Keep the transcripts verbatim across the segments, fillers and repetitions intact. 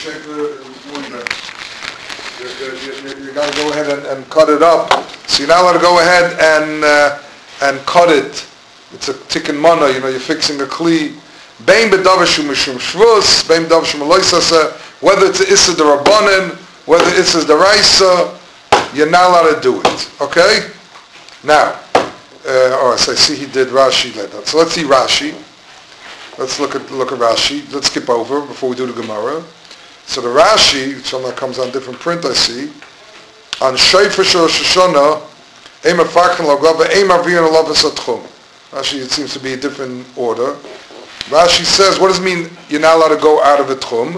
You, you, you got to go ahead and, and cut it up. So you're not allowed to go ahead and uh, and cut it. It's a tikkun mana. You know, you're fixing a kli. Bein b'davashu mishum shvus, bein b'davashu maloisasa. Whether it's issa d'rabbanan, whether it's issa d'raisa, you're not allowed to do it. Okay? Now, uh, oh, so I see he did Rashi like that. So let's see Rashi. Let's look at look at Rashi. Let's skip over before we do the Gemara. So the Rashi, which that comes on different print, I see, on Shofar Shel Rosh Hashanah, Ein Mefarkin L'Gava, Ein Marviyin L'Lavas HaTchum. Rashi, it seems to be a different order. Rashi says, what does it mean you're not allowed to go out of the Tchum?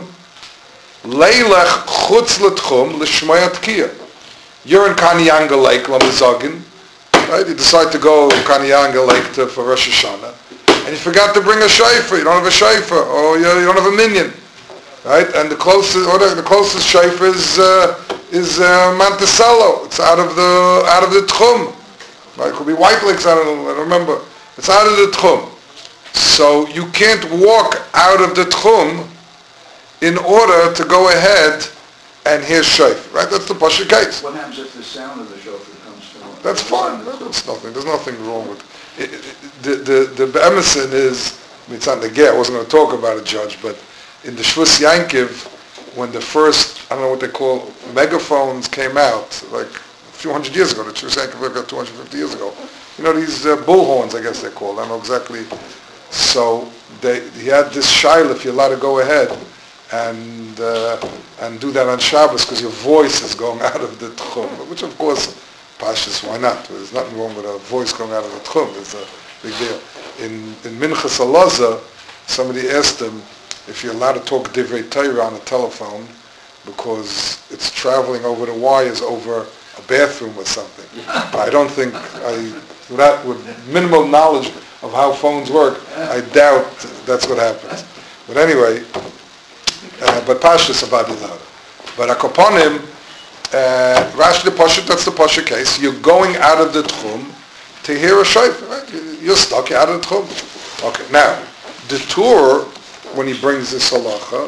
Leilech Chutz L'Tchum L'Shmaya Tkiya. You're in Kanyanga Lake, Lamazagin, right? You decide to go to Kanyanga Lake to, for Rosh Hashanah, and you forgot to bring a shofar. You don't have a shofar, or you, you don't have a minyan. Right, and the closest, or the, the closest shofar is uh, is uh, Monticello. It's out of the out of the Tchum. Right, it could be White Lakes. I don't know. I don't remember. It's out of the Tchum. So you can't walk out of the Tchum in order to go ahead and hear shofar. Right, that's the Pasha case. What happens if the sound of the shofar comes to? That's fine. That's nothing. There's nothing wrong with it. It, it, the the the Be'emerson is. I mean, it's not negay. I wasn't going to talk about it, Judge, but in the Shvus Yankiv, when the first, I don't know what they call, megaphones came out, like a few hundred years ago, the Shvus Yankiv like two hundred fifty years ago. You know, these uh, bullhorns, I guess they're called. I don't know exactly. So they, he had this shaila, if you're allowed to go ahead and uh, and do that on Shabbos, because your voice is going out of the Tchum, which of course, Pashas, why not? There's nothing wrong with a voice going out of the Tchum. It's a big deal. In, in Minchas Alaza, somebody asked him, if you're allowed to talk Divrei Torah on a telephone, because it's traveling over the wires over a bathroom or something. I don't think, I, that with minimal knowledge of how phones work, I doubt that's what happens. But anyway, uh, but Pashas about it louder. But Akoponim, uh, Rashi the Pasha, that's the Pasha case. You're going out of the Tchum to hear a shofar, right? You're stuck, you're out of the Tchum. Okay, now, the tour, when he brings this halacha,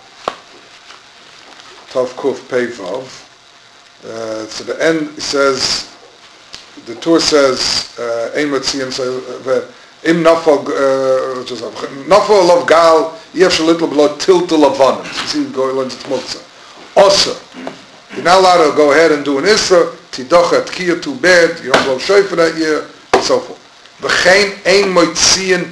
Tav Kuf Pei Vav, uh, to the end, he says, the Tur says, Ein Matziyan, Im Nafal, Nafal Alav Gal, Yev Shalitl B'lo Tilta Lavanim. You see, he learns it Muktzah. Osa. You're not allowed to go ahead and do an Isra, Tidocha Tkiya, too bad, you don't blow shofar that year, and so forth. V'chein Ein Matziyan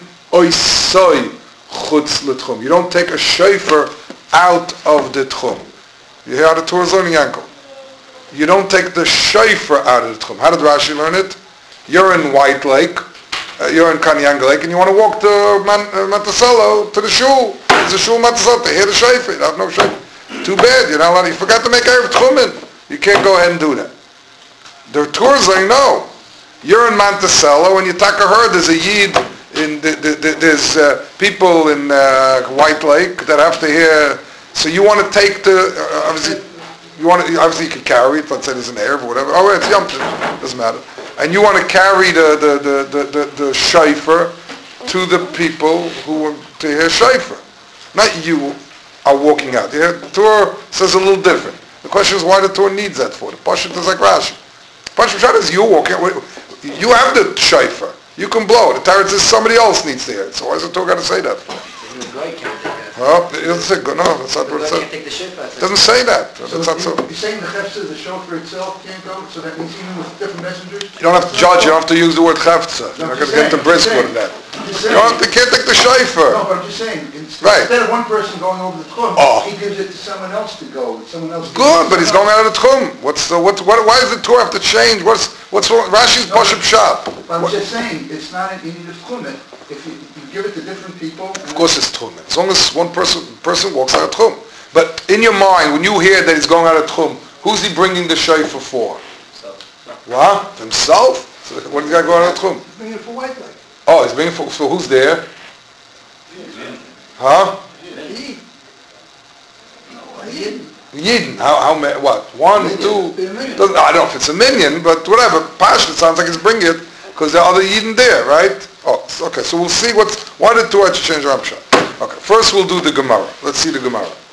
Oisoi, Chutz l'tchum. You don't take a shofar out of the tchum. You hear how the Torah is learning, Yankel? You don't take the shofar out of the tchum. How did Rashi learn it? You're in White Lake, uh, you're in Kanyanga Lake, and you want to walk to Man- uh, Monticello, to the shul. There's a shul Monticello, to hear the shofar. You have no shofar. Too bad, you're not allowed. You forgot to make Erev Tchumen. You can't go ahead and do that. The Torah is saying, no. You're in Monticello, and you take a herd, there's a yid, In the, the, the, there's uh, people in uh, White Lake that have to hear. So you want to take the uh, obviously you want to obviously you can carry it. Let's say there's an Erev or whatever. Oh, it's Yom Tov, doesn't matter. And you want to carry the the the the, the, the shofar to the people who want to hear shofar. Not you are walking out. The Torah says a little different. The question is why the Torah needs that for. The Pashat is like Rashi. Pashat is you walking. You have the shofar. You can blow it. The Torah says somebody else needs to hear it. So why is the Torah got to say that? The guy can't take that. Well, it doesn't say, no, that's not what it says. It doesn't say that. So That's not so. you're saying the chefza, the shofar itself can't go, so that means even with different messengers? You don't have to judge, you don't have to use the word chefza. You're not going to get into brisk with that. You don't have to, can't take the No, shofar. but I'm just saying, instead, Right. instead of one person going over the tchum, Oh. he gives it to someone else to go. Someone else. Good, but he's going out of the tchum. What's the, what, what, why does the Torah have to change? What's, what's wrong? Rashi's No, Pashup shop. I'm just saying, it's not an need of tchum. If you, you give it to different people. Of course it's tchum. As long as one person person walks out of tchum. But in your mind, when you hear that he's going out of tchum, who's he bringing the shofar for? Himself. What? Himself? So what is the guy going out of tchum? He's bringing it for White Lake. Oh, he's bringing for, so who's there? Huh? He. No, he. Yidden. How, how many, what? One, two? Doesn't, I don't know if it's a minion, but whatever. Pasha, it sounds like he's bringing it because there are other Yidden there, right? Oh, okay, so we'll see what's, why did Torah change Ramsha? Okay, first we'll do the Gemara. Let's see the Gemara.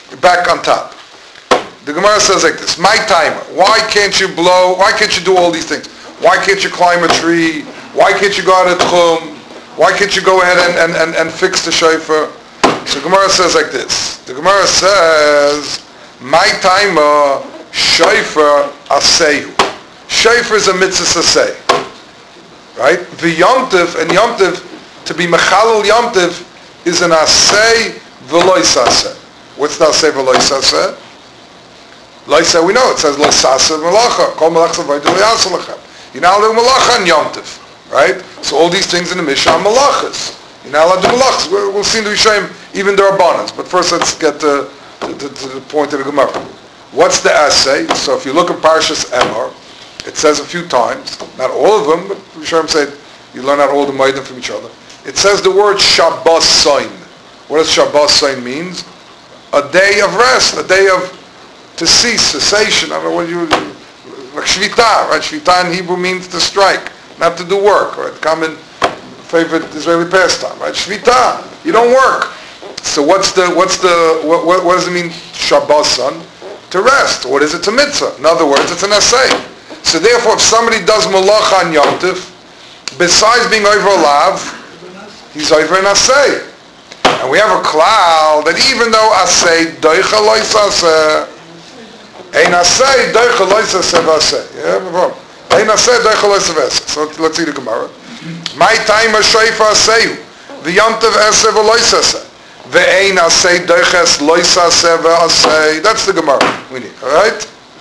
back on top. The Gemara says like this, my timer, why can't you blow, why can't you do all these things? Why can't you climb a tree? Why can't you go out of Tchum? Why can't you go ahead and, and, and, and fix the shofar? So Gemara says like this, the Gemara says, my timer, shofar asehu. Shofar is a mitzvah aseh. Right? The Yom Tov, and Yom Tov, to be mechalel Yom Tov, is an aseh v'lo aseh. What's the aseh v'lo aseh? Loisa, we know it says lo sasa malacha. Kol malacha v'aydu yasa lechem. You're not allowed to do malacha on Yom Tov, right? So all these things in the Mishnah are malachas. You're not allowed to do malachas. We'll, we'll see in the Rishayim even there are bonus. But first, let's get to, to, to, to the point of the Gemara. What's the assay? So if you look at Parshas Emor, it says a few times, not all of them, but Rishayim said you learn out all the maidim from each other. It says the word Shabbos Soin. What does Shabbos Soin means? A day of rest, a day of to cease, cessation. I don't know what you, like shvita, right? Shvita in Hebrew means to strike, not to do work, right? Common favorite Israeli pastime, right? Shvita, you don't work. So what's the, what's the, what, what, what does it mean, Shabbos son? To rest. What is it to mitzvah? In other words, it's an assay. So therefore, if somebody does malacha on Yom Tov, besides being over a lav, he's over an assay. And we have a cloud that even though assay, doicha lois assay, Ein asay doicha lois asay v'asay. Yeah, no problem. Ein asay doicha lois v'asay. So let's see the Gemara. My time a shofar asayu. V'yom tov asay v'lois asay. Ve'ein asay doiches lois asay v'asay. That's the Gemara we need. All right?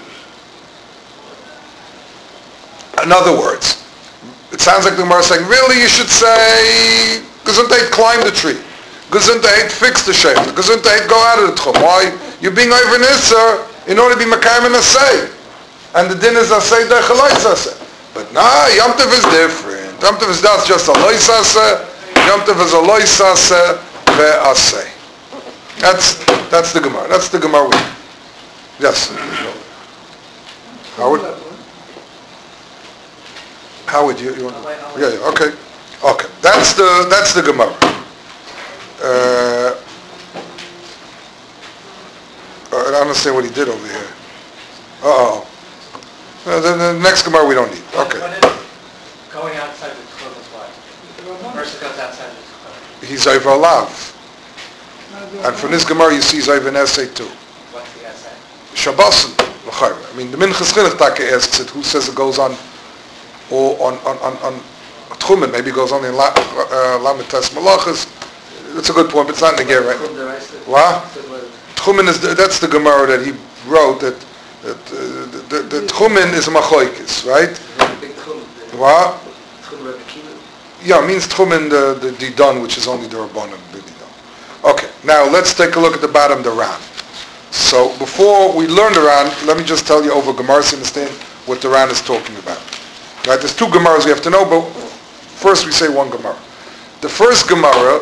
In other words, it sounds like the Gemara is saying, really you should say, Gesundheit, climb the tree. Gesundheit, fix the shofar. Gesundheit, go out of the tchum. Why? You're being over nisser in order to be makayim and asay. And the din is asay doicha lois asay. But nah, Yom Tov is different. Yom Tov is not just a lois asay. Yom Tov is a lois asay ve'asay. That's, that's the Gemara. That's the Gemara we need. Yes. Howard? Howard, you, you want to? Yeah, yeah, okay. Okay. That's the, that's the Gemara. Uh, I don't understand what he did over here. Uh-oh. Uh, the, the next Gemara we don't need. Okay. Going outside the tchum is what? Versus goes outside the tchum. He's over a lav. And from this Gemara you see he's over an essay too. What's the essay? Shabbosin. I mean, the Minchas Chinuch Taka asks it, who says it goes on or on on on, on Tchumen, maybe it goes on in Lamed Tes Malachas. That's a good point, but it's not in the Ger, right? What? Tchumen is the, that's the Gemara that he wrote that that uh, the, the, the Tchumen is a machoikis, right? What? Yeah, it means Tchumen the the Didan, which is only the Rabbanim, the Didan. Okay, now let's take a look at the bottom, the Ran. So before we learn the Ran, let me just tell you over Gemara to understand what the Ran is talking about. Right? There's two Gemaras we have to know, but first we say one Gemara. The first Gemara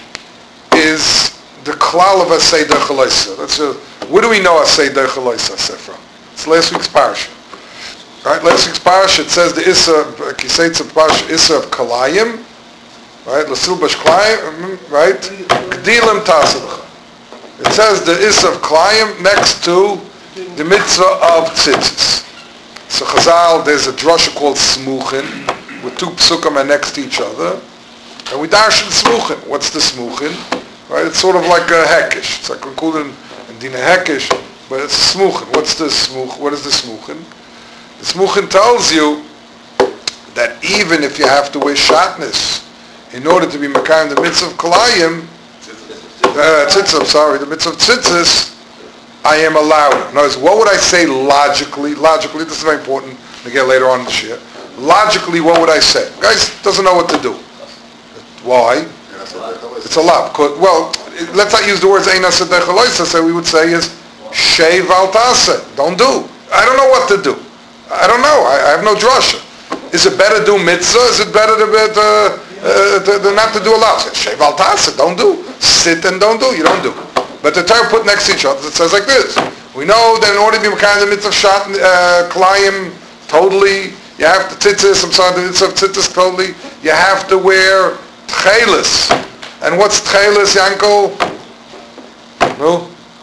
is the Klal of Asay Doicha Loisa. That's a, where do we know Asay Doicha Loisa from? It's last week's parsha. Right? Last week's parsha, it says the Issa, Kiseitz of parsha, Issa of Kalayim, right? Lasil Bash Kalayim, right? Gdilim Tasadcha. It says the Issa of Kalayim next to the mitzvah of Tzitzis. So Chazal, there's a drasha called Smuchin, with two psukim are next to each other. And we dash in Smuchin. What's the Smuchin? Right? It's sort of like a Hekish. It's like we call it in Dina Hekish, but it's a Smuchin. What's the Smuch? What is the Smuchin? The Smuchin tells you that even if you have to wear shatnez in order to be Makayim the mitzvah of Kalayim, uh, Tzitzis, sorry, the mitzvah of Tzitzis, I am allowed. In other words, what would I say logically? Logically, this is very important. We get later on in the shir. Logically, what would I say? The guy doesn't know what to do. Why? It's a lav. Well, let's not use the words Ein Aseh Doicha Loisa. So we would say is Sheiv Al Taseh. Don't do. I don't know what to do. I don't know. I, I have no drasha. Is it better to do mitzvah? Is it better to, uh, uh, to, to not to do a lav? Sheiv Al Taseh. Don't do. Sit and don't do. You don't do. But the Torah put next to each other, it says like this. We know that in order to be kind of the mitzvah shat, uh, Kalayim, totally, you have to tzitzis, I'm sorry, the mitzvah tzitzis, totally, you have to wear tchelis. And what's tchelis, Yanko? No?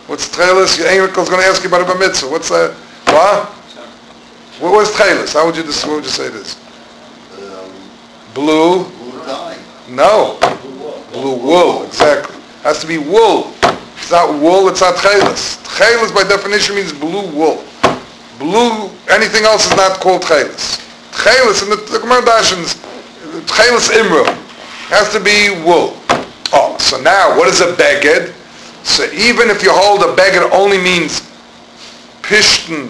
What's Tchelis? Your Enkel's going to ask you about a bar mitzvah. What's that? What? What was Tchelis? How would you what would you say this? Um, Blue? blue dye. No. Blue wool. Exactly. Has to be wool. It's not wool. It's not Tchelis. Tchelis by definition means blue wool. Blue. Anything else is not called Tchelis. Tchelis in the, the Gemara Dashins, Tchelis Imra has to be wool. Oh, so now what is a beged? So even if you hold a beged only means pishton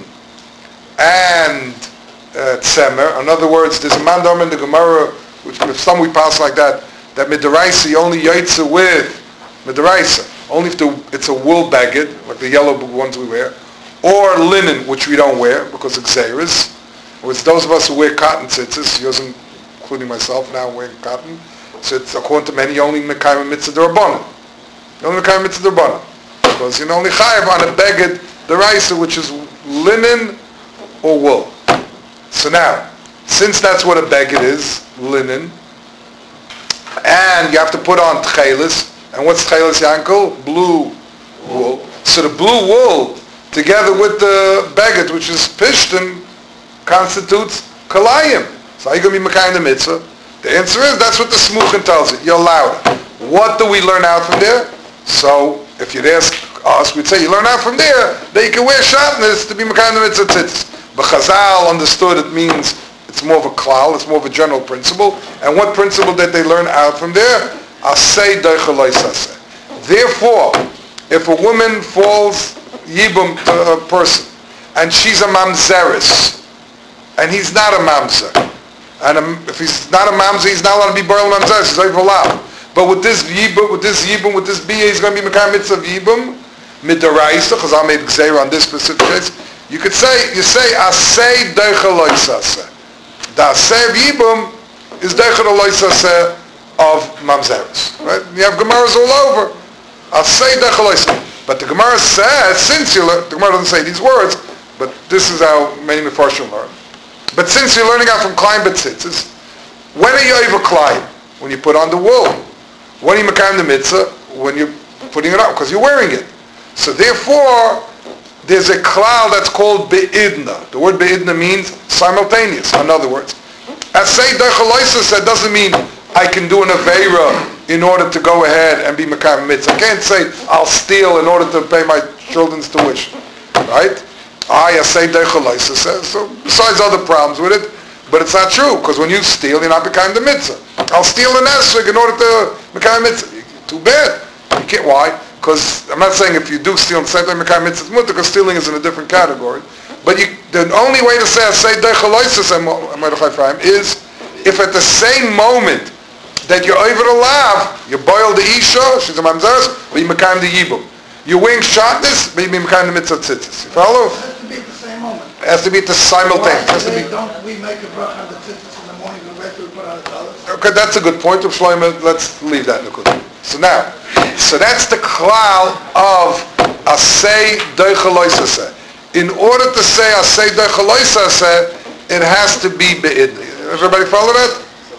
and uh, tzemer. In other words, there's a mandam in the Gemara, which if some we pass like that, that midaraisa you only yaitza with midaraisa. Only if the, it's a wool beged, like the yellow ones we wear, or linen, which we don't wear because it's xeris. It's those of us who wear cotton tzitzis, yours including myself now wearing cotton. So it's according to many only mekayim mitzvah d'rabbanan. Only mekayim mitzvah d'rabbanan. Because you know only chayav on a beged deraisa, which is linen or wool. So now, since that's what a beged is, linen, and you have to put on tchelis, and what's tchelis, Yankel? Blue wool. So the blue wool, together with the beged, which is pishton, constitutes kalayim. So how are you going to be mekayim the mitzvah? The answer is, that's what the Smuchin tells you. You're allowed. What do we learn out from there? So, if you'd ask us, we'd say, you learn out from there that you can wear shatnez to be mekayim the mitzvah tzitzis. But Chazal understood it means it's more of a klal, it's more of a general principle. And what principle did they learn out from there? Asay doichaloi saseh. Therefore, if a woman falls yibum to a person, and she's a mamzeris, and he's not a mamzer, and um, if he's not a mamzer, he's not allowed to be boil mamzeris, he's over allowed. But with this yibum, with this yibum, with this bia, he's going to be mekayim mitzvah yibum, midaraisa, because I made gzeira on this specific case. You could say, you say, asay doichaloi saseh. The asay of yibum is doichaloi saseh of mamzeris. Right? You have gemaras all over. Asay doichaloi saseh. But the Gemara says, since you learn, the Gemara doesn't say these words, but this is how many Mefarshim learn. But since you're learning out from Klein Betzitzis, when are you over Klein? When you put on the wool. When are you mekayim the mitzvah? When you're putting it on, because you're wearing it. So therefore, there's a klal that's called be'idna. The word be'idna means simultaneous. In other words, asay doichaloi that doesn't mean I can do an aveira in order to go ahead and be mekayim mitzvah. I can't say I'll steal in order to pay my children's tuition, right? I say doichaloi says so. Besides other problems with it, but it's not true because when you steal, you're not mekayim the mitzvah. I'll steal an esrog in order to mekayim mitzvah. Too bad. You can't. Why? Because I'm not saying if you do steal and say mekayim mitzvah mutter, because stealing is in a different category. But you, the only way to say I say doichaloi is if at the same moment that you're over the lav, you boil the isha, she's a mamzeres, but you mekayim the yibum. You're wearing shatnez, but you mekayim the mitzvah tzitzis. You follow? It has to be at the same moment. It has to be at the simultaneous. It has to be. Don't we make a bracha on the tzitzis in the morning and after we put on the talis? Okay, that's a good point. Of Shlomo, let's leave that in the Kudah. So now, so that's the klal of asay doichaloi saseh. In order to say asay doichaloi saseh, it has to be be'idni. Everybody follow that?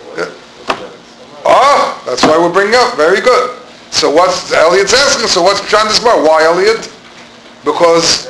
Yeah. Oh, that's why we're bringing up. Very good. So what's Elliot's asking? So what's Pshat this bar? Why Elliot? Because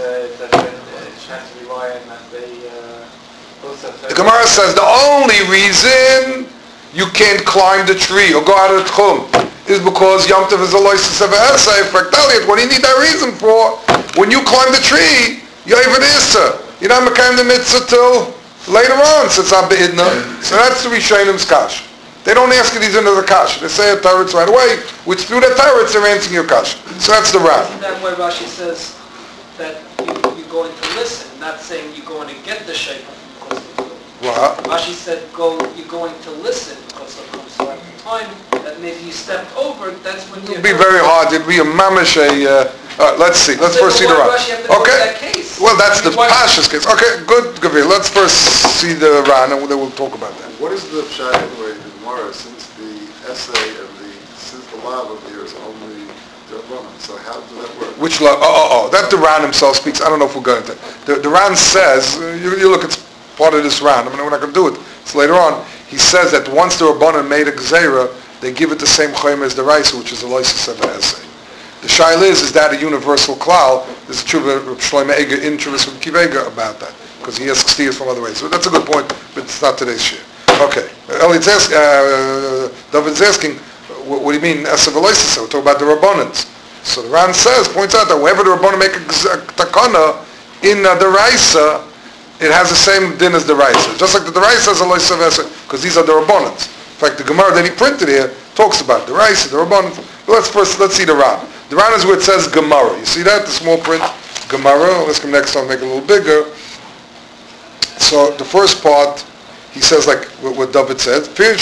the Gemara says the only reason you can't climb the tree or go out of the tchum is because Yom Tov is a loisus of esay. For Elliot, what do you need that reason for? When you climb the tree, you're even issa. You're not mekayim the mitzvah till later on, since I'm be'idna. So that's the Rishonim kash. They don't ask you these into the kash. They say a teretz right away, which through the teretz they're answering your kash. So that's the Rav. Isn't that why Rashi says that you, you're going to listen, not saying you're going to get the shayfa because of the Torah? What? Rashi said, "Go, you're going to listen because of the Torah." So at the time that maybe you stepped over, that's when you. It'd be very hard. It'd be a mamish a. Uh, all right, let's see. Let's So first see the why Rav. Rashi have to go to Okay. that case? Well, that's I the mean, why- Pasha's case. Okay, good, Gavir. Let's first see the Ran, and then we'll talk about that. What is the pshat anyway in the Gemara, since the essay of the, since the law of here is only Rabbanan, so how does that work? Which lo- oh, oh, oh, that the Ran himself speaks. I don't know if we're going to. The, the Ran says, uh, you, you look, it's part of this Ran. I mean, we're not going to do it. It's later on. He says that once the Rabbanan made a Gzeira, they give it the same chayim as the Raisa, which is a Loisa Seva essay. The shaila is, is that a universal klal? There's a tshuva Reb Shlomo Eger in Tshuvas Reb Akiva Eger about that, because he asks steers from other ways. So that's a good point, but it's not today's shir. Okay. Elliot's ask, uh, David's asking, what, what do you mean, Esav Eloisa? We're talking about the Rabbanans. So the Ran says, points out that whenever the Rabbanan make a, a takana in uh, the Raisa, it has the same din as the Raisa. Just like the Raisa has a Eloisa Vesa, because these are the Rabbanans. In fact, the Gemara that he printed here talks about the Raisa, the Rabbanans. Let's first, let's see the Ran. The Ran is where it says Gemara. You see that? The small print, Gemara. Let's come next time, make it a little bigger. So the first part, he says like what, what David said. You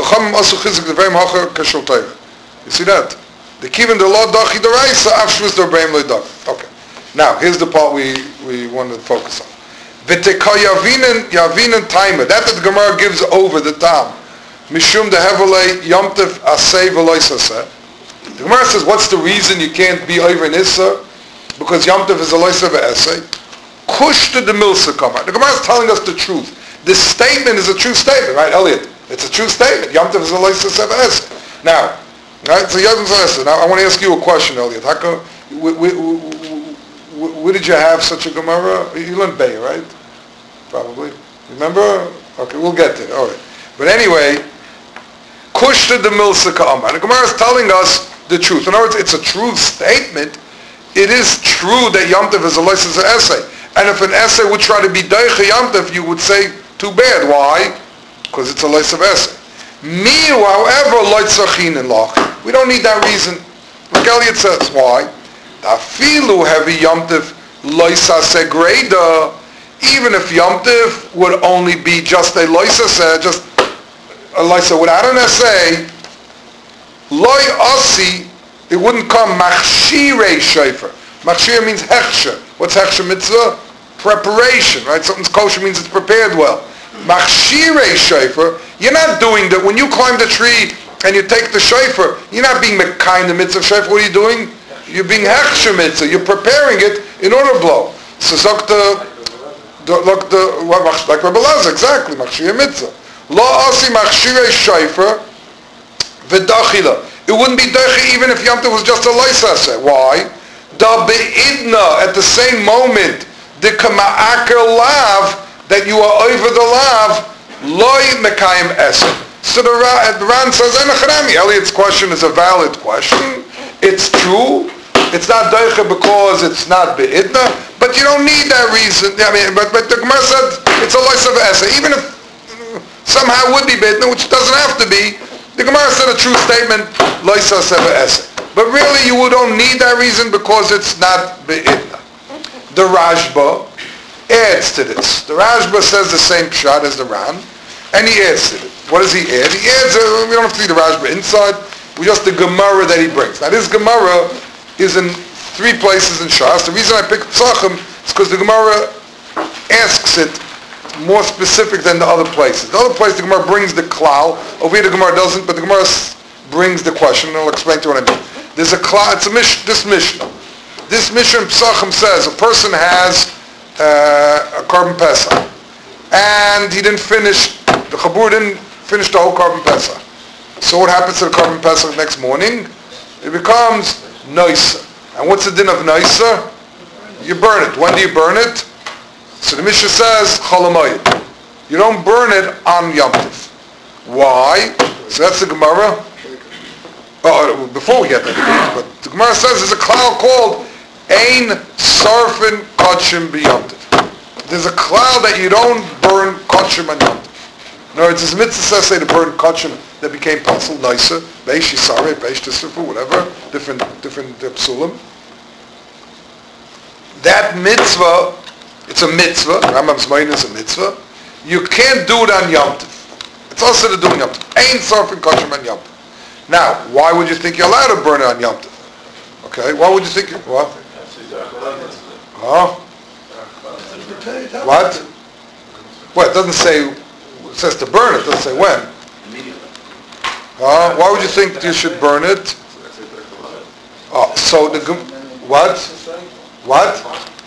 see that? The kivin the law dachi the raisa afshus the brain loy dag. Okay. Now here's the part we we want to focus on. V'tekayavinen yavinen timer. That the Gemara gives over the tam. Mishum the hevelei yomtev asay v'loy saseh. The Gemara says, what's the reason you can't be over in Issa? Because yomtev is a loysa v'asay. Kush to the milsa kamar. The Gemara is telling us the truth. This statement is a true statement, right, Elliot? It's a true statement. Yomtev is a loysa v'asay. Now. Right, so now I want to ask you a question, Elliot. How come, where, where, where did you have such a Gemara? You learned Bay, right? Probably. Remember? Okay, we'll get there. All right. But anyway, Kushta the Milsa Ka'amar. The Gemara is telling us the truth. In other words, it's a true statement. It is true that Yom Tov is a license essay. And if an essay would try to be Deicha Yom Tov, you would say, too bad. Why? Because it's a license essay. Me, however, loitzachin in lach. We don't need that reason. Like Elliot says, why? Dafilu heavy yomtiv loisase greda. Even if yomtiv would only be just a loisase, just a loisa without an essay, loy asi, it wouldn't come machshirei shayfer. Machshir means hechsher. What's hechsher mitzvah? Preparation, right? Something's kosher means it's prepared well. Machshirei shayfer, you're not doing that. When you climb the tree and you take the shayfer, you're not being mekayim the mitzvah shayfer. What are you doing? You're being hechsher mitzvah. You're preparing it in order to blow. So zok the, look the, like Rabbi Lazar, exactly, machshirei mitzvah. Lo asi machshirei shayfer v'dachila. It wouldn't be dachi even if Yom Tov was just a loisase. Why? Da be'idna, at the same moment, the kama'aker lav, that you are over the lav, loy mekayim esed. So the Ran says, Elliot's question is a valid question. It's true. It's not doicha because it's not be'idna, but you don't need that reason. I mean, but, but the Gemara said it's a lois of esed. Even if somehow it would be be'idna, which doesn't have to be, the Gemara said a true statement, lois of esed. But really you don't need that reason because it's not be'idna. The Rashba adds to this. The Rashba says the same pshat as the Ran, and he adds to it. What does he add? He adds, uh, we don't have to see the Rashba inside, we just the Gemara that he brings. Now this Gemara is in three places in Shas. The reason I picked Tzachim is because the Gemara asks it more specific than the other places. The other place the Gemara brings the klal, over here the Gemara doesn't, but the Gemara brings the question, and I'll explain to you what I mean. There's a klal, it's a mish, this Mishnah. This Mishnah in Pesachim says a person has uh, a Korban Pesach, and he didn't finish, the Chabur didn't finish the whole Korban Pesach. So what happens to the Korban Pesach next morning? It becomes Noisa. And what's the din of Noisa? You burn it. When do you burn it? So the Mishnah says, Cholamoyed. You don't burn it on Yom Tov. Why? So that's the Gemara. Oh, before we get that, but the Gemara says there's a cloud called Ein Sarfin Kodshim B'Yom Tov. There's a cloud that you don't burn Kodshim on Yom Tov. In other words, it's a mitzvah says say to burn Kodshim that became Pasul Naisa, Beish Yisare, Beish Tisrifu, whatever, different different uh, psulim. That mitzvah, it's a mitzvah, Rambam's mind is a mitzvah, you can't do it on Yom Tov. It's also to do on Yom Tov. Ein Sarfin Kodshim on Yom Tov. Now, why would you think you're allowed to burn it on Yom Tov? Okay, why would you think you, what? Huh? What? Well, it doesn't say, it says to burn it, it doesn't say when. Uh, why would you think you should burn it? Oh, so the, what? What?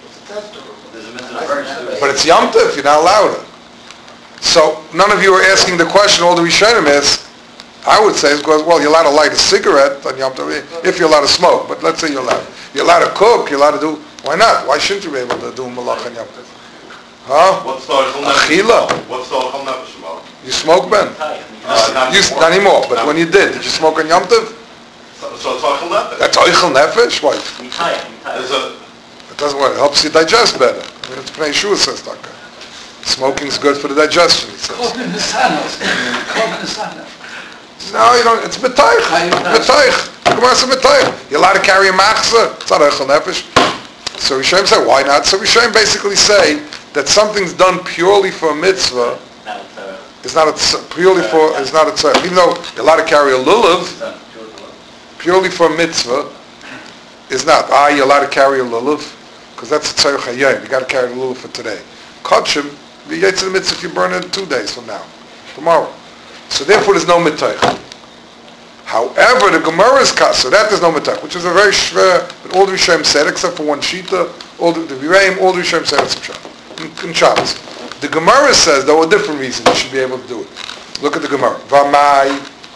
But it's Yom Tov, you're not allowed it. So, none of you are asking the question, all the Rishonim is, I would say it's because, well, you're allowed to light a cigarette on Yom Tov, if you're allowed to smoke, but let's say you're allowed. You're allowed to cook, you're allowed to do, why not? Why shouldn't you be able to do malach on Yom Tov? Huh? What's the Ochel Achila. Nefesh? What's the Ochel Nefesh about? You smoke, Ben? Uh, not You, anymore. not anymore, but when you did, did you smoke on Yom Tov? So, so it's Ochel Nefesh. That's Oichel Nefesh? Why? There's a, It doesn't work. It helps you digest better. I mean, it's Pnei Yeshua says that. Smoking's good for the digestion, he says. Korban Nesanos. Korban Nesanos. No, you don't. It's metaych. Metaych. Come on, it's a metaych. You're allowed to carry a machzah. It's not Oichel Nefesh. So Rishonim say, why not? So Rishonim basically say that something's done purely for a mitzvah. It's not a tz- purely for. It's not a tzarech. Even though you're allowed to carry a lulav, purely for a mitzvah, is not. Ah, you're allowed to carry a lulav because that's a tzarech hayom. You got to carry the lulav for today. Kachim, you get to the mitzvah if you burn it two days from now, tomorrow. So therefore, there's no mitaych. However, the Gemara is cut, so that there's no mitaych, which is a very shver. But all the Rishonim said, except for one shita, all the, the Vireim, all the Rishonim said it's pshat. In Shabbos. The Gemara says, though, a different reason you should be able to do it. Look at the Gemara. Vamai,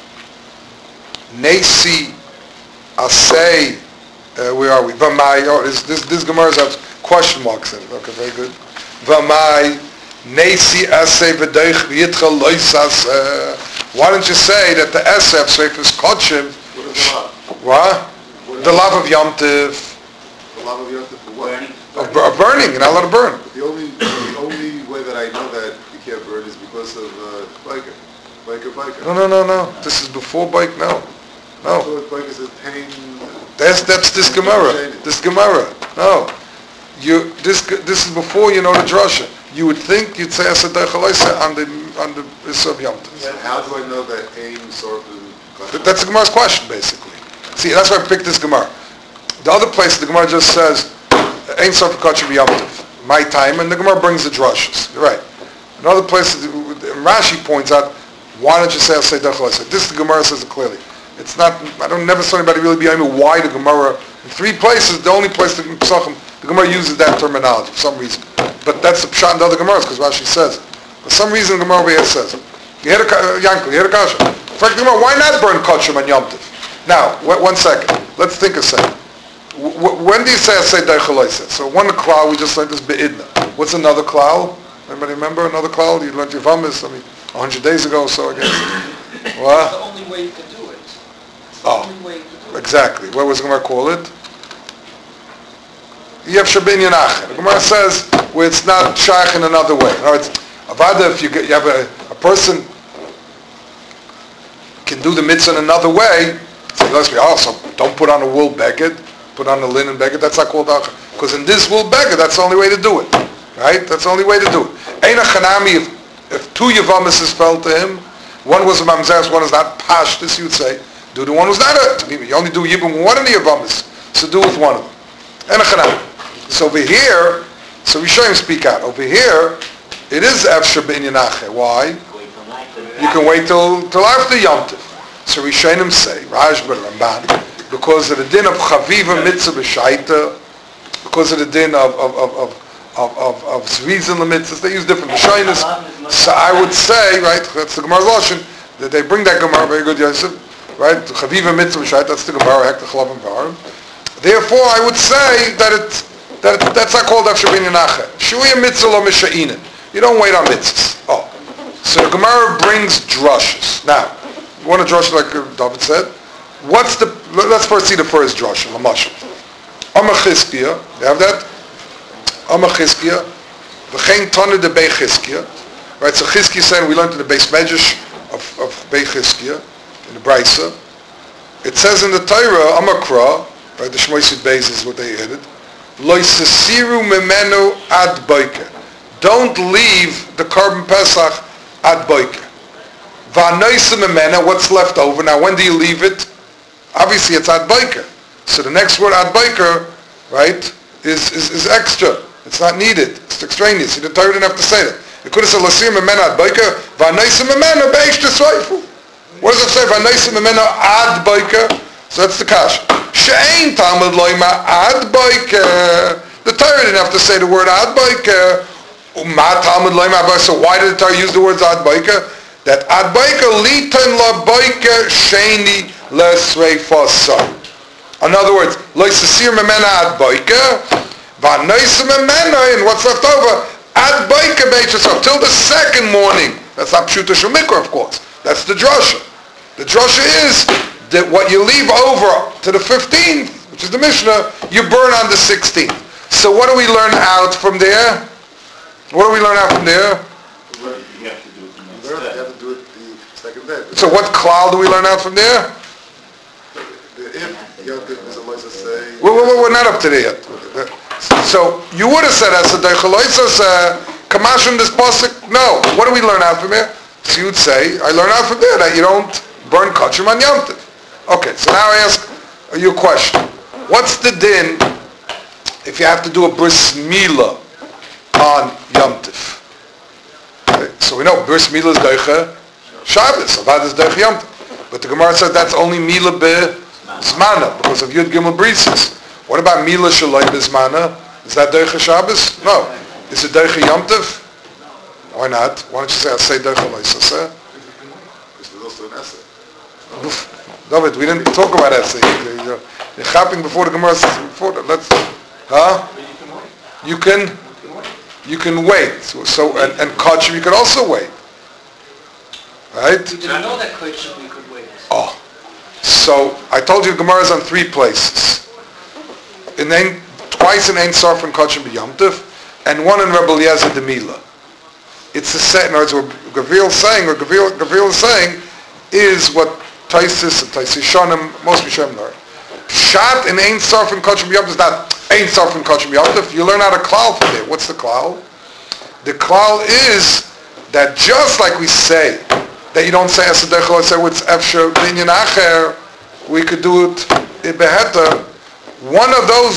Nesi, Asay, uh, where are we? Vamai, oh, this, this, this Gemara has question marks in it. Okay, very good. Vamai, Nesi, Asay, V'deich, V'yitcha, Loisas, uh, why don't you say that the Esef, Seifus Kodshim, What is the lav? what? What is The love of Yom Tiv, The lav of Yom Tov for what? of, bur- of burning, you're not allowed to burn. But the only, the only way that I know that you can't burn is because of uh, biker. Biker, biker. No, no, no, no. This is before bike, no. No. So biker is a pain. That's that's this Gemara. This Gemara. No. You this this is before you know the drasha. You would think you'd say Asadai Chalaisa on the on the Issa of Yom Tov. So how do I know that aim sort Th- of... That's the Gemara's question, basically. See, that's why I picked this Gemara. The other place, the Gemara just says, Ein Sof Kachim Yom Tov, my time, and the Gemara brings the drashas. You're right. Another place, Rashi points out, why don't you say Asadai Chalaisa? This the Gemara says it clearly. It's not, I don't never saw anybody really be arguing why the Gemara, in three places, the only place that in Pesachim, the Gemara uses that terminology for some reason. But that's the pshat in the other Gemaras, because Rashi says it. For some reason the Gemara over here says it. You hear a, uh, Yankel, you hear a kasha. In fact, the Gemara, why not burn kachim on Yom Tov? Now, w- one second. Let's think a second. W- w- when do you say Asay Daichalaisa? So one klal, we just learned this be'idna. What's another klal? Anybody remember another klal? You learned your Vamis, I mean, a hundred days ago or so, I guess. It's What? the only way you can do it. It's the Oh. only way you can do it. Exactly. What was the Gemara call it? Yev Shabin Yanach. The Gemara says where it's not shaykh in another way. In other words, avada, if you, get, you have a, a person can do the mitzvah in another way, so let's be also don't put on a wool beged, put on a linen beged. That's not called acha. Because in this wool beged, that's the only way to do it. Right? That's the only way to do it. Ein a chanami, if, if two yavamis is fell to him, one was a mamzeres, one is not pashtus, you would say, do the one who's not a, you only do yibum with one of the yavamis, so do with one of them. Ein a chanami. So over here, so we show him speak out. Over here, it is Efshar bin Yanache. Why? You can wait till till after Yom Tov. So Rishonim say, Rajbar Ramban, because of the din of Chaviva Mitzvah B'Shaita, because of the din of of of of of of, of Zvizin Lemitzvahs, they use different Rishonis. So I would say, right, that's the Gemara's Lashon, that they bring that Gemara, very good Yosef, right? Chaviva Mitzvah B'Shaita, that's the Gemara, Hekta Chalav and Varim. Therefore, I would say that it's that it, that's not called Efshar bin Yanache. Shuya Mitzvah Lo Misha'inin. You don't wait on mitzvahs. Oh. So the Gemara brings drushes. Now, you want a drush like David said? What's the, let's first see the first drush, Lamashal. Amar Chizkiya, you have that? Amar Chizkiya, V'chein Tana de Bei Chizkiya. Right, so Chizkiya said, we learned in the Beis Medrash of, of Bei Chizkiya, in the Brisa. It says in the Torah, Amar Kra, right, the Shmoisid Beis is what they added, Lo Yisasiru Memenu Ad Boiker. Don't leave the Korban Pesach ad boiker. Va'noisa memena, what's left over? Now, when do you leave it? Obviously, it's ad boiker. So the next word ad boiker, right, is, is is extra. It's not needed. It's extraneous. The Torah didn't have to say that. It could have said lasir memena ad boiker. Va'noisa memena beish tesvayfu. What does it say? Va'noisa memena ad boiker. So that's the kash. She'ein talmud loima ad boiker. The Torah didn't have to say the word ad boiker. So why did the Torah use the words ad baika? that ad boika litan la boika sheni lesreifasa. In other words, loisasir memena ad boika, vanoisa memena, and what's left over, ad boika beichasov, till the second morning. That's not pshuta shemikra, of course. That's the drasha. The drasha is that what you leave over to the fifteenth, which is the Mishnah, you burn on the sixteenth. So what do we learn out from there? What do we learn out from there? You have to do it the next You day. have to do it the second day. So what klal do we learn out from there? The- If Yom Tov is a loisa say, We're, we're, we're not up to there yet. So you would have said, as a deichaloisas, kamash in this pasuk. No. What do we learn out from here? So you'd say, I learn out from there that you don't burn kachim on Yom Tov. Okay, so now I ask you a question. What's the din if you have to do a bris milah on Yom Tov? Okay, so we know bris milah is deicha Shabbos, avad is deicha Yom Tov. But the Gemara says that's only milah be zmana because of Yud Gimel Brisis. What about milah shaloi bezmana? Is that deicha Shabbos? No. Is it deicha Yom Tov? Why not? Why don't you say I say deicha loisaseh? because there's also an essay. David, we didn't talk about essay. You're, you're chapping before the Gemara says before that. Let's, huh? You can, you can wait. So, so and, and kachim, you can also wait. Right? We didn't know that question we could wait. Oh. So, I told you the Gemara is on three places. In Ein, twice in Ein Sarf and Kachim B'Yom Tov, and one in Rebbe Eliezer de Mila. It's the same. In other words, what Gavril is saying, or Gavril, Gavril is saying, is what Taisis and Taisis Shonim, most Mishem learn. Pshat in Ein Sarf and Kachim B'Yom Tov is not Ein Sarf and Kachim B'Yom Tov. You learn how to klal from there. What's the klal? The klal is that just like we say, that you don't say Esadechel, say what's Efsher Binyan Acher, we could do it in Beheta. One of those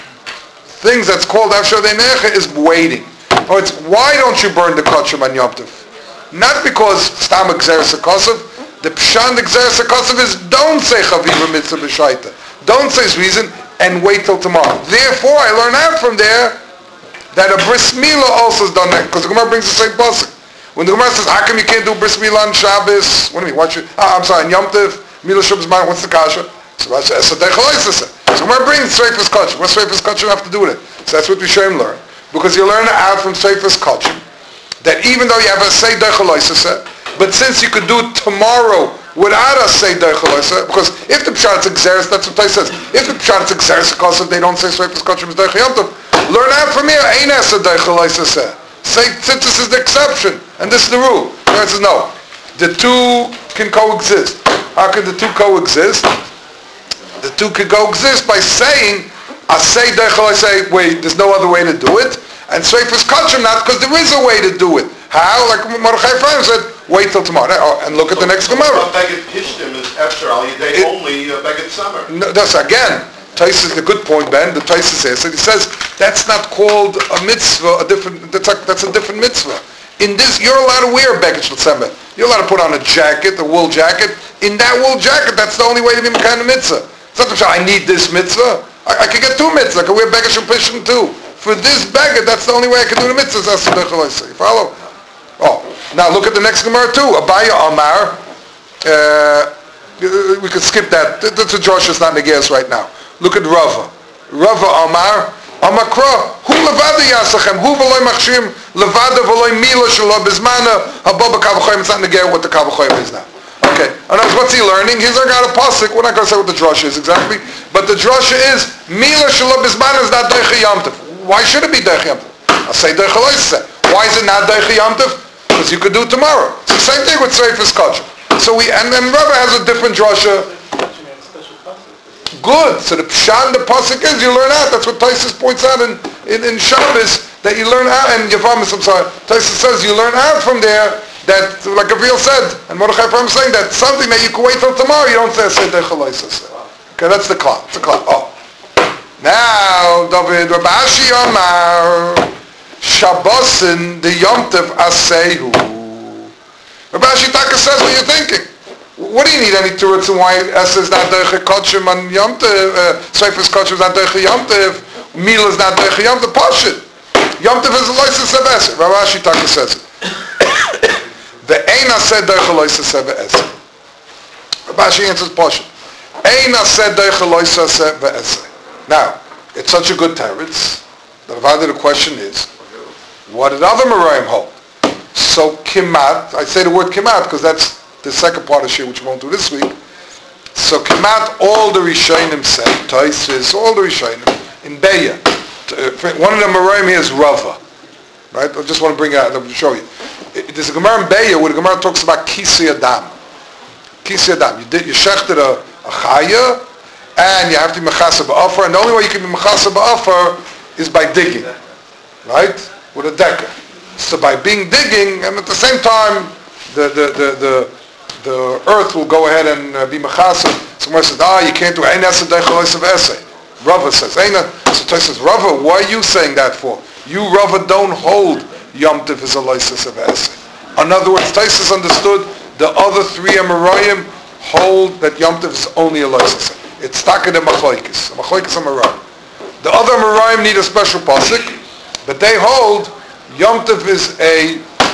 things that's called Efsher Binyan Acher is waiting. Or it's, why don't you burn the Kachim on Yom Tov? Not because Stam Exeres HaKosav. The Pshan Exeres HaKosav is don't say Chaviva Mitzvah B'Shaita. Don't say his reason and wait till tomorrow. Therefore, I learn out from there that a Bris Milah also is done that, because the Gemara brings the same pasuk. When the Gemara says, how come you can't do Bris Milah on Shabbos? What do you mean? Watch it. Ah, I'm sorry, on Yom Tov, Milah Shabbos, what's the kasha? So Rashi says, so the Gemara brings Seifas Kachim. What's Seifas Kachim have to do with it? So that's what we show him learn. Because you learn out from Seifas Kachim that even though you have a Seder Chaloisasa, but since you could do it tomorrow without a Seder Chaloisasa, because if the Pshat is Exeris, that's what Tais says. If the Pshat is Exeris, because they don't say Seifas Kachim is Deicha Yom Tov, learn out from here, ain't a Seder Chaloisasa. Say this is the exception, and this is the rule. The answer is no. The two can coexist. How can the two coexist? The two can coexist by saying, I say I say, wait, there's no other way to do it, and Seifas Kachim not, because there is a way to do it. How? Like Mordechai Ephraim said, wait till tomorrow. Oh, and look at the next Gemara. Beged Hishtim is Efsher Al Yidei only Beged Summer. No, that's again. Taisus, the good point, Ben. The Taisus says, he says that's not called a mitzvah. A different. That's a, that's a different mitzvah. In this, you're allowed to wear beged shel You're allowed to put on a jacket, a wool jacket. In that wool jacket, that's the only way to be kind of mitzvah. It's not the I need this mitzvah. I, I could get two mitzvahs. I could wear beged shel Pishon too. For this beged, that's the only way I can do the mitzvahs. That's the you follow? Oh, now look at the next Gemara too. Abaya Amar. Uh, we could skip that. That's a Josh is not in the gas right now. Look at Rava. Rava Amar, Amakra, Hu levada yasachem, Hu v'loy machshim, levada v'loy mila shelo bezmana, hababa kavachoyim, it's not negay what the kavachoyim is now. Okay, and what's he learning? He's learning out of pasuk. We're not going to say what the drasha is exactly, but the drasha is, mila shelo bezmana is not deicha Yom Tov. Why should it be deicha Yom Tov? I'll say deicha loiseh. Why is it not deicha Yom Tov? Because you could do it tomorrow. It's the same thing with Seifas Kachim. So we, and then Rava has a different drasha. Good. So the pshan, the pasuk is you learn out. That's what Taisus points out in, in, in Shabbos, that you learn out, and Yavamis, I'm sorry, Taisus says you learn out from there that, like Gabriel said, and Mordechai Ephraim is saying that something that you can wait till tomorrow, you don't say Seder Chaloisas. Okay, that's the clock. It's the clock. Oh. Now, David, Rabbi Ashi Amar, Shabbosin, the Yom Tov Asehu. Rabbi Ashi Taka says what you're thinking. What do you need any turitz and why Es is not Deicha Kachim on Yom Tov, Seifas Kachim is not Deicha Yom Tov, Mila is not Deicha Yom Tov, Pashit. Yom Tov is a license of Es. Rav Ashi Taka says it. Ve'ein aseh doicha loisa seh ve'eseh. Rabashi answers Pasha. Ein aseh doicha loisa seh ve'eseh. Now, it's such a good teretz. The Ravada, the question is, what did other Merayim hold? So Kimat, I say the word Kimat because that's the second part of Shir, which we won't do this week. So Kimat, all the Rishonim say, Taisis, all the Rishonim, in Beya. One of the Merayim here is Rava. Right? I just want to bring out, I'll show you. There's a Gemara in Beya where the Gemara talks about Kisi Adam. Kisi Adam. You did, you shechted a, a Chaya, and you have to be Mechasa Ba'afar, and the only way you can be Mechasa Ba'afar is by digging. Right? With a decker. So by being digging, and at the same time, the the the the, the earth will go ahead and uh, be mechasa. Someone says, ah, you can't do ein esed deichel of essay. Rava says, Eina. So Toy says, Rava, why are you saying that for? You, Rava, don't hold Yom Tov as a loises of essay. In other words, Taisus understood the other three Amoraim hold that Yom Tov is only a loises. It's taka de machoikis. Machoikis Amoraim. The other Amoraim need a special pasuk, but they hold Yom Tov is a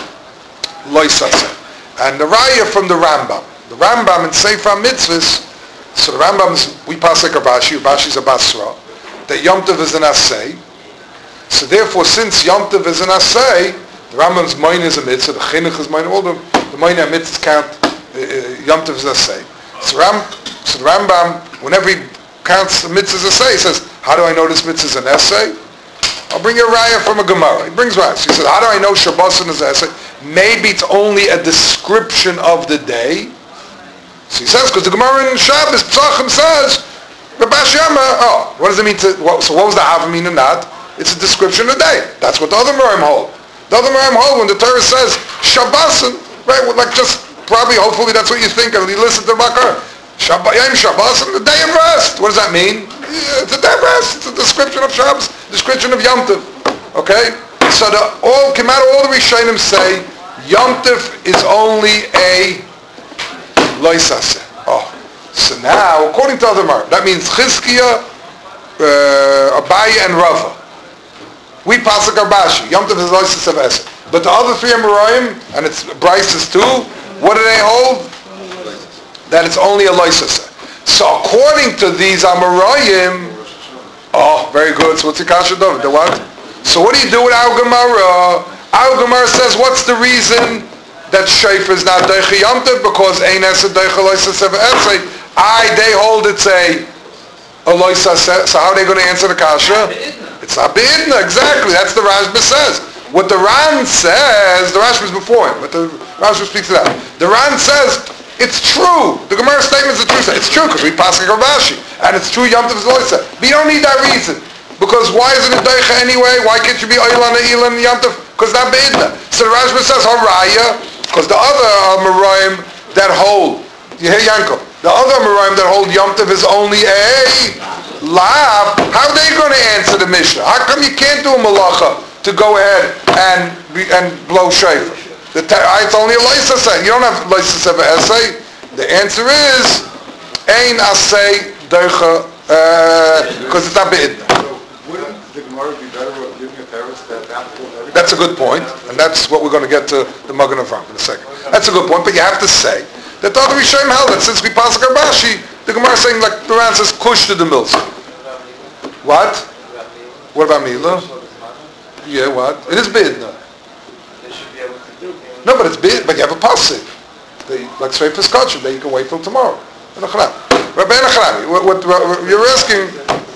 loisase. And the raya from the Rambam. The Rambam in Sefer Mitzvahs, so the Rambam is, we pasek Rabashi, Rabashi is a Basra, that Yom Tov is an asay. So therefore, since Yom Tov is an asay, the Rambam's mine is a mitzvah, the chinuch is mine, all the, the mine and mitzvahs count, uh, Yom Tov is an asay. So, Ram, so the Rambam, whenever he counts the mitzvahs as asay, he says, how do I know this mitzvah is an asay? I'll bring you a raya from a Gemara. He brings raya. So he said, how do I know Shabbosin is essay? Maybe it's only a description of the day. So he says, because the Gemara in Shabbos, Pesachim says, Rabashi Amar, oh, what does it mean to, what, so what was the Havamina not? It's a description of the day. That's what the other Merayim hold. The other Merayim hold, when the Torah says, Shabbosin, right, like just, probably, hopefully that's what you think of when you listen to Bakar. Yom Shabbosin, the day of rest. What does that mean? It's a day of rest. It's a description of Shabbos, description of Yom Tov. Okay? So the, all, came out, all the Rishonim say, Yom Tov is only a loisase. Oh. So now, according to other Mar, that means Chizkiah, uh, Abaye, and Rava. We pasuk Rabashi. Yom Tov is loisase of Esed. But the other three Amoraim, and it's Bryce's too, what do they hold? That it's only a loisase. So according to these Amoraim, oh, very good. So what's the kasha David? The what? So what do you do with our Gemara? Our Gemara says, what's the reason that Shayfer is not Deicha Yom Tov? Because Ein Esed Deicha Loisas Eva Esed. I, they hold it's a, a Loisas. So how are they going to answer the kasha? It's not Be'idna, exactly. That's the Rashba says. What the Ran says, the Rashba is before him, but the Rashba speaks to that. The Ran says, it's true. The Gemara statement is the truth. It's true because we pass Rabashi, and it's true Yom Tov is loisa. But you don't need that reason because why isn't it Deicha anyway? Why can't you be Oilan and Ilan Yom Tov? Because that Beidna. So the Rashba says Haraya because the other Amoraim that hold, you hear Yankov, the other Amoraim that hold Yom Tov is only a lav. How are they going to answer the Mishnah? How come you can't do a malacha to go ahead and and blow shayfer? The te- it's only a loisa say. You don't have loisa say essay. The answer is ein asay deicha because it's not bid. So wouldn't the Gemara be better off giving a teretz that that holds everything? That's a good point, and that's what we're going to get to the Magen Avraham in a second. That's a good point, but you have to say that the other Rishonim held that since we pass Rabashi, the Gemara is saying like the Ran says kush to the mills. What? What about Mila? Yeah, what? It is bid. No, but it's big, but you have a pasuk. They like straight for scotch, that you can wait till tomorrow. Rabbi Nachrami, what, what, what you're asking?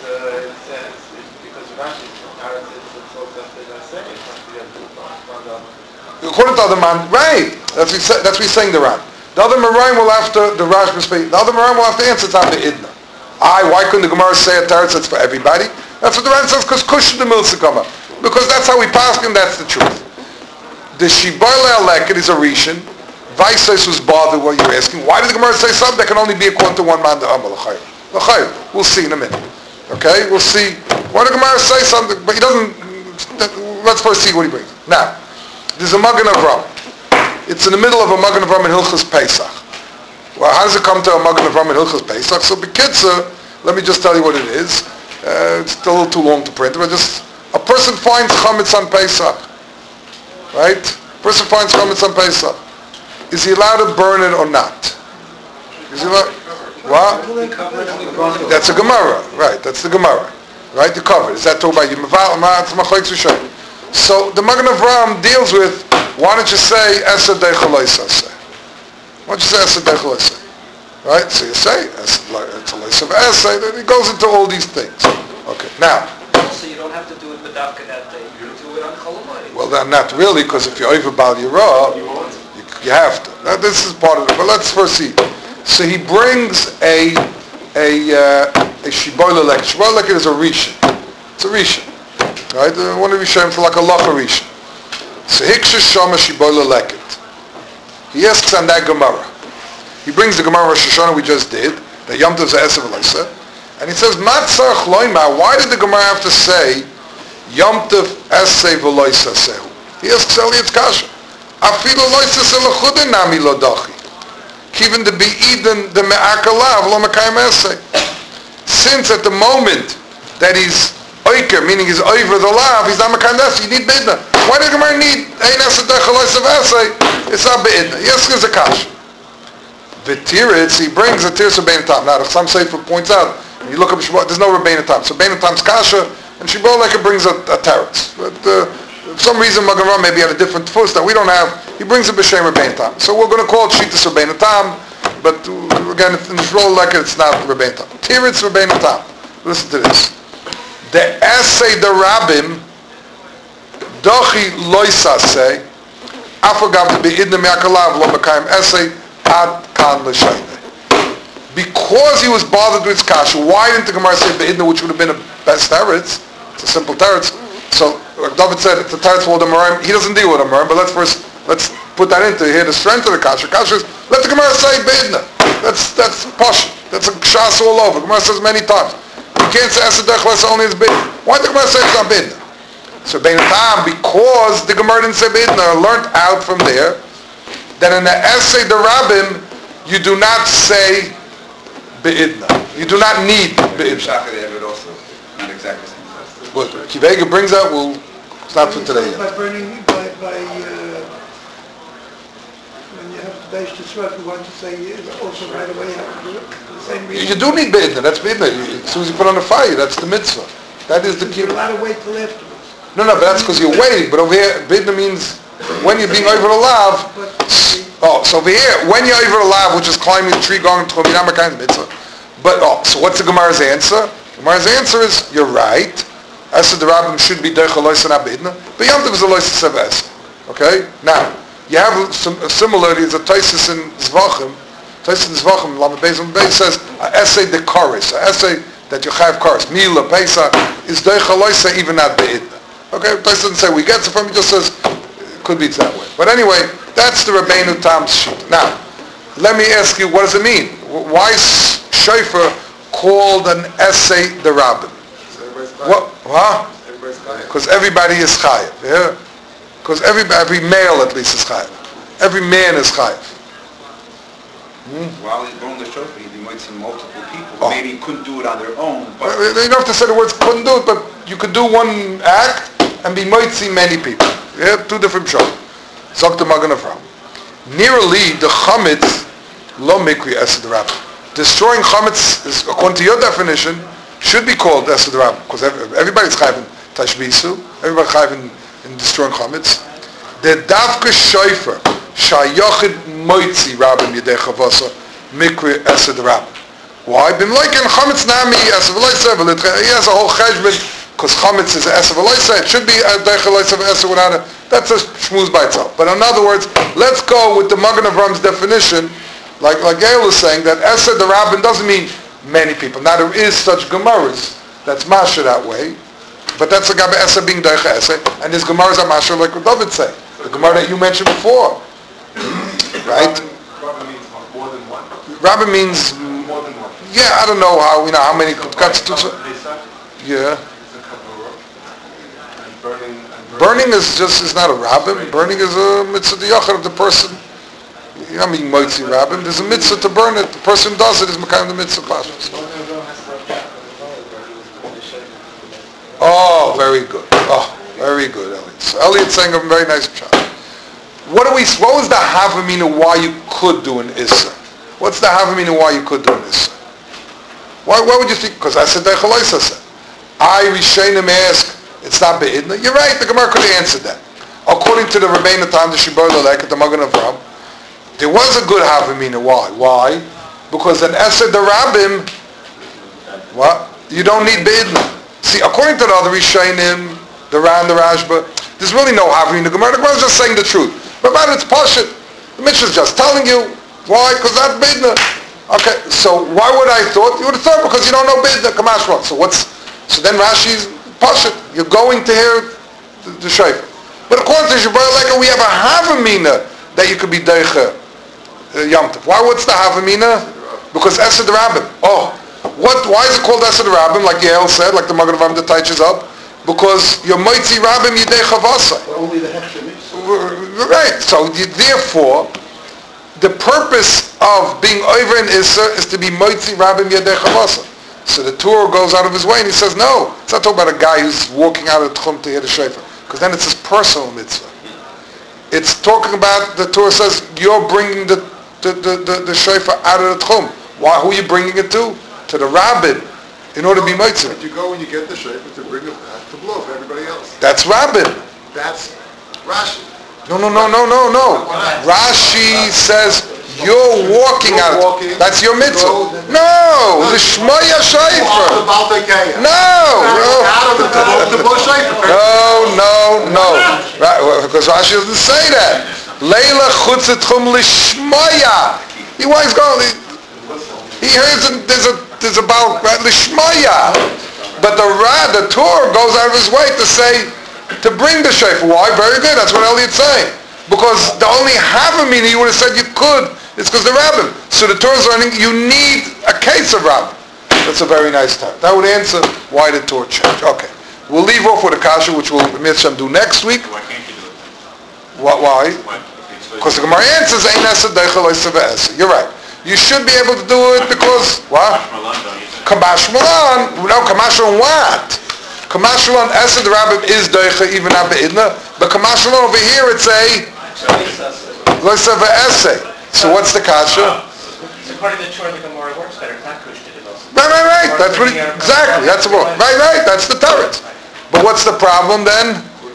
According to the other man, right? That's what that's what he's saying. The Ran. The other Merayim will have to the Rashba speak. The other Merayim will have to answer. It's not the idna. I. Why couldn't the Gemara say a teretz that's for everybody? That's what the Ran says because kush the mills to come up. Because that's how we pass him. That's the truth. The Shibar Le'aleket is a Rishon. Vaisos was bothered what you're asking. Why did the Gemara say something that can only be according to one man? The Amal L'chayr. We'll see in a minute. Okay, we'll see. Why did the Gemara say something? But he doesn't. Let's first see what he brings. Now, there's a Magen Avraham. It's in the middle of a Magen Avraham in Hilchos Pesach. Well, how does it come to a Magen Avraham in Hilchos Pesach? So, B'kitzur, let me just tell you what it is. Uh, it's still a little too long to print, but just a person finds chametz on Pesach. Right? Person finds chametz on Pesach. is he allowed to burn it or not? Is he allowed? What? That's a Gemara, right? That's the Gemara, right? The cover. Is that told by you? So the Magen Avraham deals with, why don't you say Esed Deichaloisa? Why don't you say Esed Deichaloisa? Right? So you say it's a list of essay. Then he goes into all these things. Okay. Now. Also, you don't have to do it Badavka that day. You do it on Cholamayim. Well, then not really, because if you're over Bal Yirah, you, you have to. Now, this is part of it. But let's first see. So he brings a a uh, a shibola leket. Shibola leket is a rishon. It's a rishon, right? Uh, one of Rishonim for like a lacha rishon. So hiksha shama shibola leket. He asks on that Gemara. He brings the Gemara Rosh Hashanah we just did, the Yom Tov Z'Esav Eloisa, and he says, Matzarch loima, why did the Gemara have to say, Yom Tov Esav Eloisa sehu? He asks Elliot's Kasha. Afilu Eloisa selachudin nami lodachi. Kivin de be'iden de me'akalav lo mekayim esay. Since at the moment that he's oiker, meaning he's over the lav, he's not mekayim esay, you need be'idna. Why did the Gemara need ein esay dech Eloisa v'esay? It's not be'idna. Yes, there's a Kasha. V'tiritz, he brings a tirs of Rebbeinu Tam. Now, the Chassam Sefer points out, when you look up Shibboleth, there's no Rebbeinu Tam. So Rebbeinu Tam's kasha, and Shibboleth brings a, a teretz. But uh, for some reason, Magen Avraham maybe had a different tefus that we don't have. He brings a b'shem Rebbeinu Tam. So we're going to call it Shittas Rebbeinu Tam, but uh, again, in the Shibboleth it's not Rebbeinu Tam. Tiritz Rebbeinu Tam. Listen to this. The essay the Rabbim, Dochi loisaseh, afagav de be'idna me'akalav lo mekayim essay, because he was bothered with his kasha, why didn't the Gemara say be'idna, which would have been a best teretz? It's a simple teretz. So, like David said, it's a teretz for the Amoraim. He doesn't deal with Amoraim, but let's first let's put that into here. The strength of the kasha. Kasha is let the Gemara say be'idna. That's that's posh. That's a shas all over. The Gemara says many times. You can't say Esed Deichaloisa only is be'idna. Why did the Gemara say it's not be'idna? So Bein Tam, because the Gemara didn't say be'idna, learned out from there that in the essay the Rabbim, you do not say be'idna. You do not need be'idna. also, not exactly the same. What Kivega brings out, well, it's not for today By yet. burning, by, by uh, when you have to base the sweat, you want to say uh, also right away you have to do it. For the same You, reason. you do need be'idna, that's be'idna. You- As soon as you put on the fire, that's the mitzvah. That is the key. You're allowed to wait till afterwards. No, no, but that's because you're waiting. But over here, be'idna means when you're being over the lav. But Oh, so over here, when you're over the lav, which is climbing the tree, going to Chominam kind of mitzvah. But, oh, so what's the Gemara's answer? Gemara's answer is, you're right. Esed the Rabbim should be Deichel Loisa na Be'idna. But Yom Tov is a Loisa Sev Esed. Okay? Now, you have some similarity, there's a Taisis in Zvachim. Taisis in Zvachim, Lama Beis and Beis says, Esed the Koris, Esed that you have Koris, Mila, Pesach, is Deichel Loisa even not Be'idna. Okay? Taisis doesn't say we get it from, he just says, could be that way. But anyway, that's the Rebbeinu Tam's sheet. Now, let me ask you, what does it mean? Why is Shofar called an essay the Rabbim? What? Huh? Because everybody is chayiv. Yeah? Because every every male at least is chayiv. Every man is chayiv. Hmm? While he's blowing the shofar, he might see multiple people. Oh. Maybe he couldn't do it on their own. But You don't have to say the words couldn't do it, but you could do one act and be might see many people. Yeah, two different shows. Zok the Magen Avraham. Nearly the chametz lo mikri esed rabbim. Destroying chametz is, according to your definition, should be called esed rabbim because everybody's chayv in tashbisu. Everybody's chayv in, in destroying chametz. The davka shofar shayochid moitzi rabbim yedei chavasa mikri esed rabbim. Why? Bim like in chametz nami esed v'loiseh. He has a whole cheshbon. Because chametz is eser v'loiseh, it should be a deichel loiseh v'eser without it. That's a shmooze by itself. But in other words, let's go with the Magen Avram's definition, like like Gail is saying, that eser the Rabbin doesn't mean many people. Now there is such gemaras that's masha that way, but that's a gabe eser being deichel eser, and there's gemaras that masha like what David said, the gemara that you mentioned before, right? Rabbin means more than one. Rabbin means More than one. yeah, I don't know how you know how many constitutes. Yeah. Burning, and Burning is just is not a rabbin. Burning is a mitzvah diyachar of the person. You know, I mean, moitzi rabbin. There's a mitzvah to burn it. The person who does it is makayim the mitzvah pashas. Oh, very good. Oh, very good, Elliot. So Elliot's saying a very nice job. what do we, what was the havamina why you could do an Issa? What's the havamina why you could do an Issa? Why, why would you think? Because I said Deichaloisa said. I, Rishayim, ask, it's not Be'idna. You're right, the Gemara could have answered that. According to the Rebbeinu Tam, the Shibur Lelek, the Magen Avram, there was a good havamina. Why? Why? Because an Esed the Rabbim, what? You don't need Be'idna. See, according to the other Rishayim, the Ran, the Rashba, there's really no havamina. The Gemara, the Gemara is just saying the truth. But about it's Pashit. The Mishnah is just telling you. Why? Because that's Be'idna. Okay, so why would I thought? You would have thought because you don't know Be'idna. Kamashma. So what's, so then Rashi's Pashit. You're going to hear the, the Shayfa. But according to Shibur Leka, we have a havamina that you could be Deicha uh, Yom Tov. Why? What's the havamina? Because Esed Rabbim. Oh, what? Why is it called Esed Rabbim? Like Yael said, like the Magen Avram that teaches up. Because your Moitzi Rabbim Yidei Chavasa. Only the Hechshem is. Right. So you, therefore, the purpose of being over in Issa is to be Moitzi Rabbim Yidei Chavasa. So the Torah goes out of his way and he says, no, it's not talking about a guy who's walking out of the Tchum to hear the Shofar. Because then it's his personal mitzvah. It's talking about, the Torah says, you're bringing the the, the, the, the shofar out of the Tchum. Why? Who are you bringing it to? To the Rabbin, in order to be mitzvah. But you go and you get the shofar to bring it back to blow for everybody else. That's Rabbin. That's Rashi. No, no, no, no, no, no. Rashi says, you're walking You're out. walking. That's your mitzvah. Go- No, the Shmoya Shofar. No, no. No, no, no. Right, well, because Rashi doesn't say that. Leila chutzatchum lishmaya. He why he's going. He, he hears it, there's a there's about right, lishmaya, but the Ra, the Torah goes out of his way to say to bring the shofar. Why? Very good. That's what Elliot's saying. Because the only havamina you would have said you could is because the rabbin. So the Torah's learning you need a case of rabbin. That's a very nice time. That would answer why the Torah changed. Okay. We'll leave off with a kasha, which we'll Mitzvah do next week. Why can't you do it? What, why? Why? If it's Because the Gemara answers, Ein Esed Deichel Oiseh Ve'eseh. You're right. You should be able to do it because, what? Malan, don't you think? Kamash Malan. No, Kamash Malan what? Kamash Malan Esed Rabbim is Deichel, even not Be'idna. But Kamash Malan over here, it's a Oiseh Ve'eseh. So what's the kasha? According to the Torah, the Gemara works better. It's not Kush to do those. Right, right, right. That's what it, exactly. That's the point. Right, right. That's the teretz. But what's the problem then?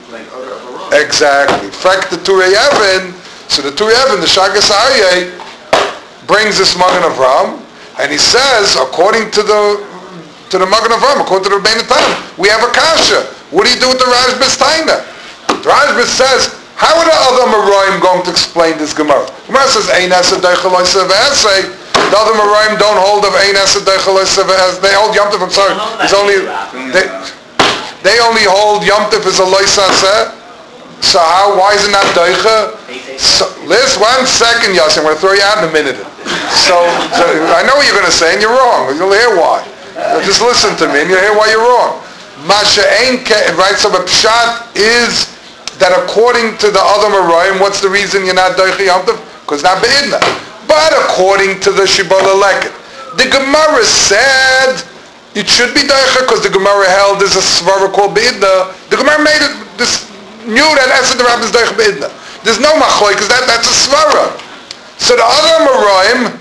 Exactly. Frek the Turei Even. So the Turei Even, the Shagas Aryeh, brings this Magen Avram, and he says, according to the to the Magen Avram, according to the Rebbeinu Tam, we have a kasha. What do you do with the Rashbis Taina? The Rashbis says, how are the other Moroim going to explain this Gemara? Gemara says, Ein Esed Deichel Oiseh Ve'eseh. The other Moroim don't hold of Ein Esed Deichel Oiseh Ve'eseh. They hold Yom Tov, I'm sorry. It's only, they, they only hold Yom Tov as a Loiseh Aseh. So how, why is it not Deicha? So, listen, one second, Yossi, I'm going to throw you out in a minute. So, so I know what you're going to say, and you're wrong. You'll hear why. So just listen to me, and you'll hear why you're wrong. Masha Enke, right, so the Pshat is that according to the other Moroim, what's the reason you're not Deicha Yom Tov? Because not Be'idna. But according to the Shibboleth Leket, the Gemara said it should be Deicha because the Gemara held there's a Svara called Be'idna. The Gemara made it, this knew that Esed the Rabbin is Deicha Be'idna. There's no Machloi because that, that's a Svara. So the other Moroim,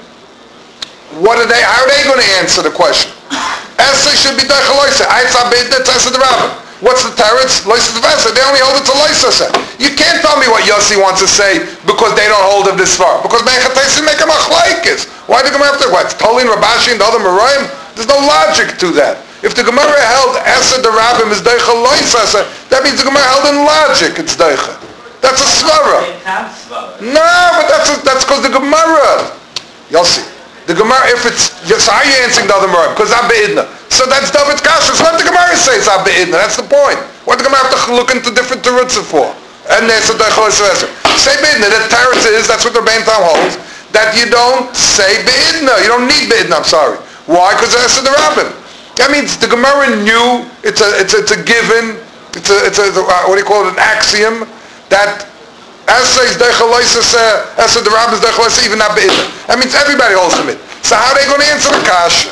what are they, how are they going to answer the question? Esed should be Deicha Loiseh. Aitzah Be'idna, it's Esed the Rabbin. What's the teretz? Loiseh V'eseh. They only hold it to Loiseh. You can't tell me what Yossi wants to say because they don't hold of this far. Because Me'echataysim make a machlaikis. Why the Gemara have to? What? Tolin, Rabashi, and the other Moroim? There's no logic to that. If the Gemara held Esed the Rabbim is Deicha Loiseh, that means the Gemara held in logic it's Deicha. That's a svara. No, but that's a, that's because the Gemara. Yossi. The Gemara, if it's, so how are you answering the other Moroim? Because I'm Be'idna. So that's David Kasha. So let the Gemara say it's I'm Be'idna. That's the point. What the Gemara have to look into different terutzim for? And they said, say Be'idna. The teretz is, that's what the Rebbeinu Tam holds, that you don't say Be'idna. You don't need Be'idna, I'm sorry. Why? Because that's the Rabbin. That means the Gemara knew, it's a, it's a, it's a given, it's a, it's a, what do you call it, an axiom, that Esed is Deicha Loiseh, Esed the Rabbin is Deicha Loiseh, even not Be'idna. That means everybody holds them it. So how are they going to answer the kasha?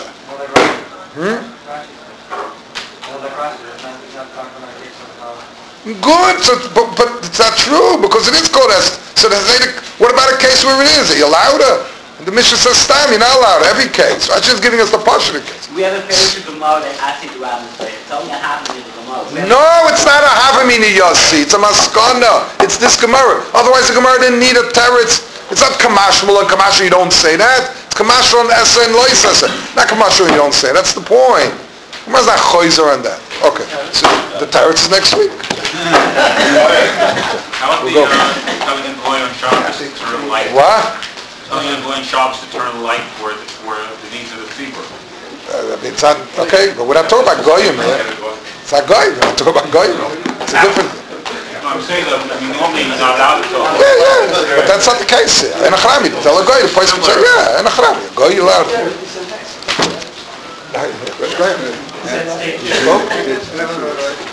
Hmm? Good. So, but, but it's not true, because it is called Esther. So there's a, what about a case where it is? Are you allowed to? And the Mishnah says, Stam, you're not allowed, every case. Rashi is giving us the Pashut case. We have a page of Gemara that asks you to have this way. It's only a half a minute of Gemara. No, it's not a Havamina Yossi, it's a Maskana. It's this Gemara. Otherwise the Gemara didn't need a teretz. It's not Kamashmal and Kamashal, you don't say that. It's Kamashal and Esa and Lois Esa. Not Kamashal, you don't say. That's the point. Gemara's not Choizer on that. Okay, so the teretz is next week. How about the, uh, coming in going on Shabbos to turn light? What? Coming in going Shabbos to turn light for the, for the needs of the tzibur. Uh, it's not, okay, but we're not talking about Goyim here. It's not Goyim, we're not talking about Goyim. It's a different thing. No, I'm saying that, I mean, normally he's not allowed to talk. Yeah, yeah, but that's not the case here. In a Achrami, tell a Goy, the place can say, yeah, in a Achrami. Goy, you allowed. Go ahead.